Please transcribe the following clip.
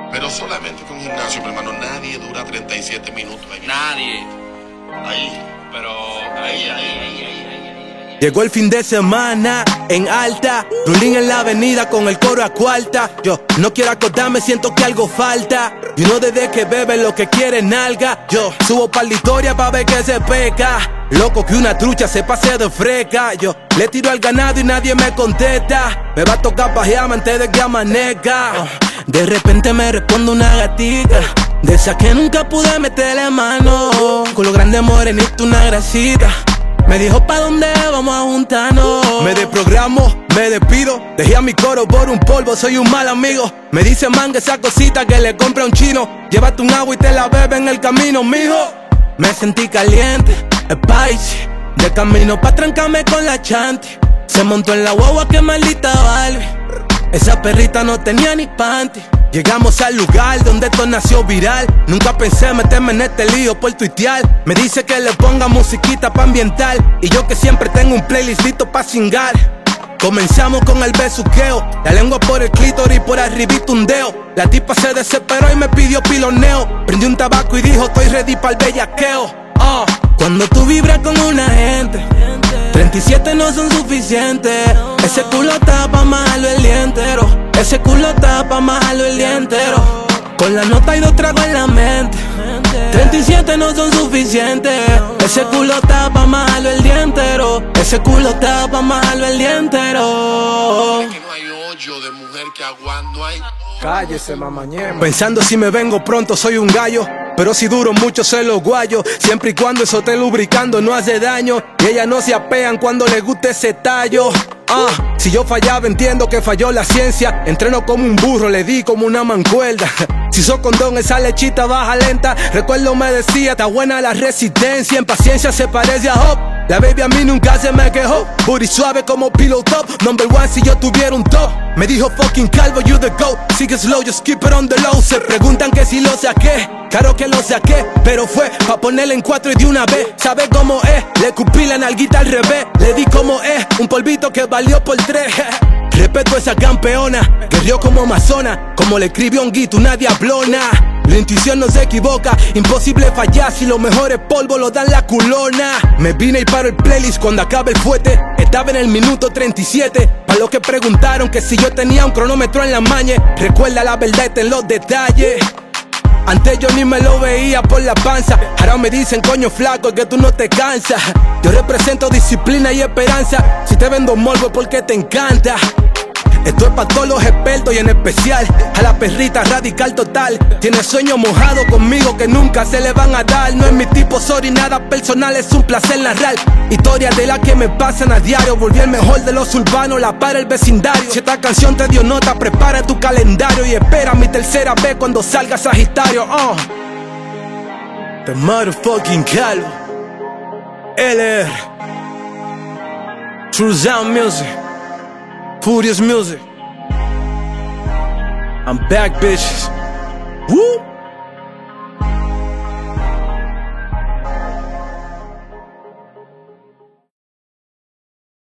Pero solamente con gimnasio, mi hermano, nadie dura 37 minutos ahí. Nadie. Ahí. Pero ahí. Llegó el fin de semana en alta, Rulín en la avenida con el coro a cuarta. Yo no quiero acordarme, siento que algo falta. Y uno desde que bebe lo que quiere nalga. Yo subo pa' la historia pa' ver que se peca. Loco que una trucha se pase de freca. Yo le tiro al ganado y nadie me contesta. Me va a tocar pajearme antes de que amanezca. De repente me responde una gatita, de esa que nunca pude meterle mano. Con lo grande morenito una grasita. Me dijo pa' dónde vamos a juntarnos. Me desprogramo, me despido. Dejé a mi coro por un polvo, soy un mal amigo. Me dice manga esa cosita que le compra a un chino. Llévate un agua y te la bebe en el camino, mijo. Me sentí caliente, spicy. De camino pa' trancarme con la chanti. Se montó en la guagua, que maldita Barbie. Esa perrita no tenía ni panty. Llegamos al lugar donde esto nació viral. Nunca pensé meterme en este lío por tuitear. Me dice que le ponga musiquita pa' ambientar. Y yo que siempre tengo un playlist listo pa' cingar. Comenzamos con el besuqueo, la lengua por el clítoris y por arribito un dedo. La tipa se desesperó y me pidió piloneo. Prendí un tabaco y dijo estoy ready pa'l bellaqueo. Cuando tú vibras con una gente, 37 no son suficientes. Ese culo está pa' majarlo el día entero. Ese culo está pa' majarlo el día entero. Con la nota y 2 tragos en la mente. 37 no son suficientes. Ese culo está pa' majarlo el día entero. Ese culo está pa' majarlo el día entero. Es que no hay hoyo de mujer que aguando hay. Cállese, mamañema. Pensando si me vengo pronto soy un gallo, pero si duro mucho se los guayo. Siempre y cuando eso esté lubricando no hace daño. Y ellas no se apean cuando les guste ese tallo. Si yo fallaba entiendo que falló la ciencia. Entreno como un burro, le di como una mancuerda. Si sos condón esa lechita baja lenta. Recuerdo me decía, está buena la resistencia. En paciencia se parece a Hop. La baby a mí nunca se me quejó. Booty suave como pillow top. Number one si yo tuviera un top. Me dijo fucking calvo, you the goat. Sigue slow, just keep it on the low. Se preguntan que si lo saqué. Claro que lo saqué, pero fue pa' ponerle en 4 y de una vez. ¿Sabe cómo es? Le cupí la nalguita al revés. Le di como es, un polvito que valió por 3. Respeto a esa campeona, guerrió como amazona. Como le escribió un guito, una diablona. La intuición no se equivoca, imposible fallar si los mejores polvos los dan la culona. Me vine y paro el playlist cuando acabe el fuete. Estaba en el minuto 37. Pa' los que preguntaron que si yo tenía un cronómetro en la maña. Recuerda la verdad en los detalles. Antes yo ni me lo veía por la panza. Ahora me dicen coño flaco que tú no te cansas. Yo represento disciplina y esperanza. Si te vendo morbo es porque te encanta. Esto es pa' todos los expertos y en especial a la perrita radical total. Tiene sueños mojados conmigo que nunca se le van a dar. No es mi tipo, sorry, nada personal, es un placer narrar historias de las que me pasan a diario. Volví el mejor de los urbanos, la para el vecindario. Si esta canción te dio nota, prepara tu calendario y espera mi tercera vez cuando salga Sagitario. The motherfucking Calvo LR True Sound Music, Furious Music. I'm back, bitches. Woo!